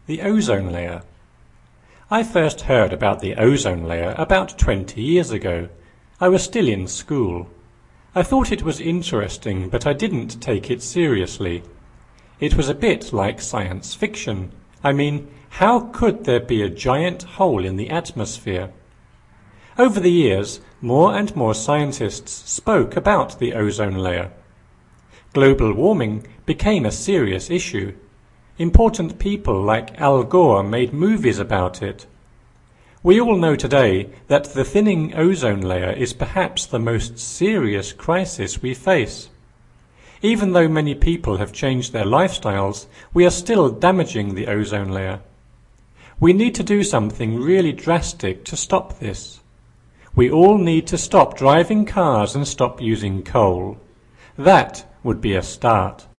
the ozone layer. I first heard about the ozone layer about 20 years ago. I was still in school. I thought it was interesting, but I didn't take it seriously. It was a bit like science fiction. I mean, how could there be a giant hole in the atmosphere? Over the years, more and more scientists spoke about the ozone layer. Global warming became a serious issue. Important people like Al Gore made movies about it. We all know today that the thinning ozone layer is perhaps the most serious crisis we face. Even though many people have changed their lifestyles, we are still damaging the ozone layer. We need to do something really drastic to stop this. We all need to stop driving cars and stop using coal. That would be a start.